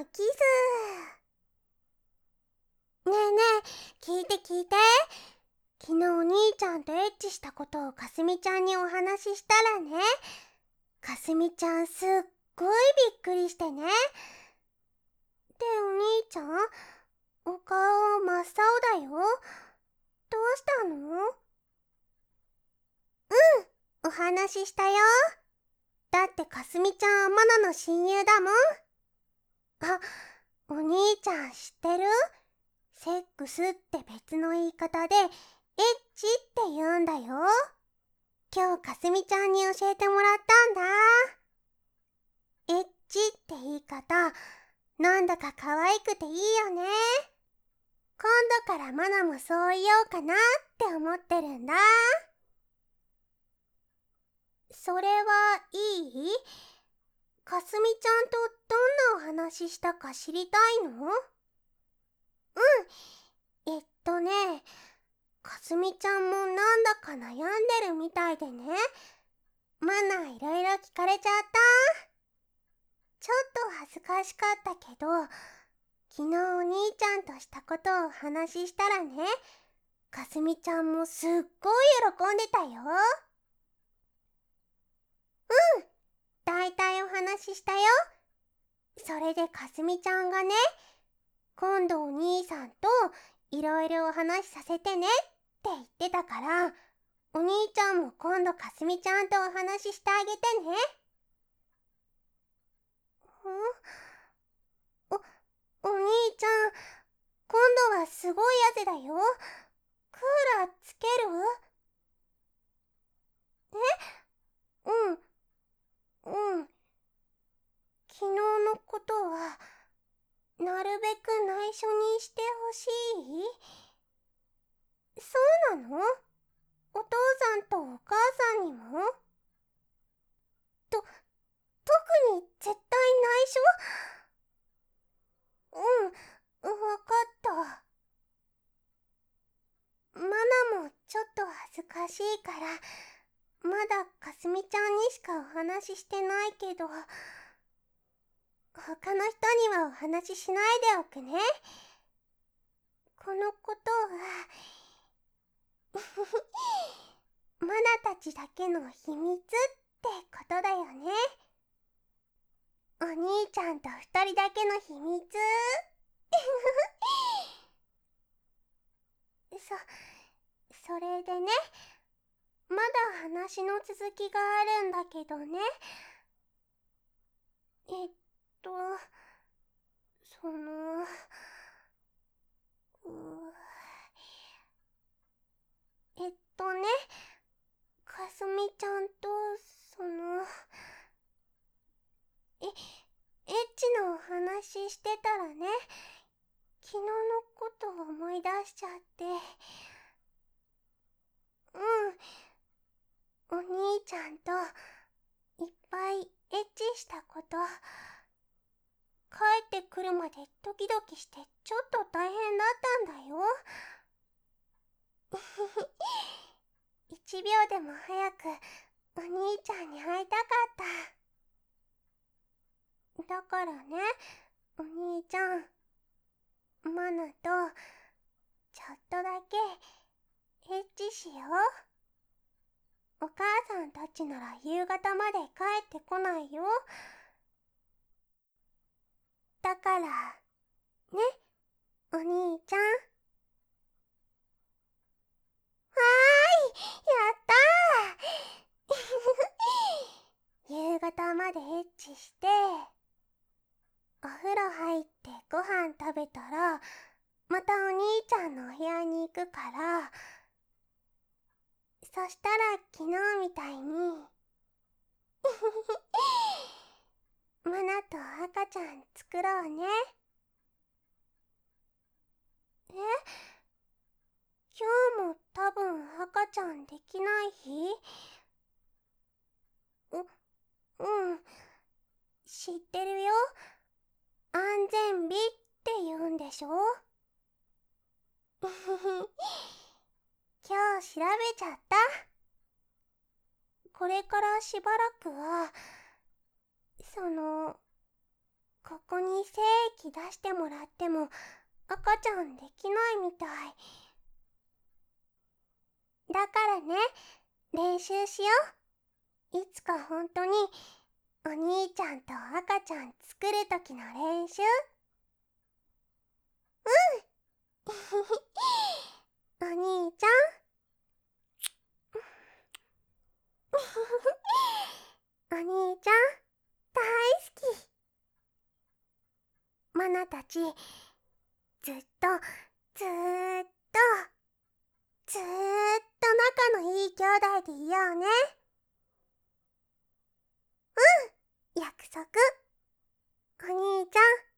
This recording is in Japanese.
キス。ねえねえ、聞いて聞いて。昨日お兄ちゃんとエッチしたことをかすみちゃんにお話ししたらね、かすみちゃんすっごいびっくりしてね。で、お兄ちゃん、お顔真っ青だよ。どうしたの？お話ししたよ。だってかすみちゃんマナの親友だもん。あ、お兄ちゃん知ってる？セックスって別の言い方でエッチって言うんだよ。今日かすみちゃんに教えてもらったんだ。エッチって言い方、なんだか可愛くていいよね。今度からマナもそう言おうかなって思ってるんだ。それはいい？かすみちゃんとどんなお話ししたか知りたいの？かすみちゃんもなんだか悩んでるみたいでね。マナいろいろ聞かれちゃった。ちょっと恥ずかしかったけど、昨日お兄ちゃんとしたことをお話ししたらね、かすみちゃんもすっごい喜んでたよ。だいたいお話ししたよ。それでかすみちゃんがね、今度お兄さんといろいろお話しさせてねって言ってたから、お兄ちゃんも今度かすみちゃんとお話ししてあげてね。お、お兄ちゃん、今度はすごい汗だよ。クーラーつける？うん、うん。昨日のことは、なるべく内緒にしてほしい？そうなの？お父さんとお母さんにも？特に絶対内緒？わかった。マナもちょっと恥ずかしいから、まだかすみちゃんにしかお話ししてないけど、他の人にはお話ししないでおくね。このことはマナたちだけの秘密ってことだよね。お兄ちゃんと二人だけの秘密それでね、まだ話の続きがあるんだけどね。えっと、その、ね、かすみちゃんと、エッチのお話してたらね、昨日のことを思い出しちゃって。お兄ちゃんといっぱいエッチしたこと、帰ってくるまでドキドキしてちょっと大変だったんだよ。1秒でも早くお兄ちゃんに会いたかった。だからね、お兄ちゃん、マナとちょっとだけエッチしよう。お母さんたちなら夕方まで帰ってこないよ。だからね、お兄ちゃん。はーい、やったー夕方までエッチして、お風呂入ってご飯食べたら、またお兄ちゃんのお部屋に行くから、そしたら昨日みたいにマナと赤ちゃん作ろうね。え、今日も多分赤ちゃんできない日？知ってるよ。安全日って言うんでしょ？今日調べちゃった。これからしばらくは、 ここに精液出してもらっても赤ちゃんできないみたい。だからね、練習しよう。いつか本当にお兄ちゃんと赤ちゃん作るときの練習。お兄ちゃん。お兄ちゃん、大好き。マナたち、ずっと、ずーっと、ずーっと仲のいい兄弟でいようね。約束。お兄ちゃん。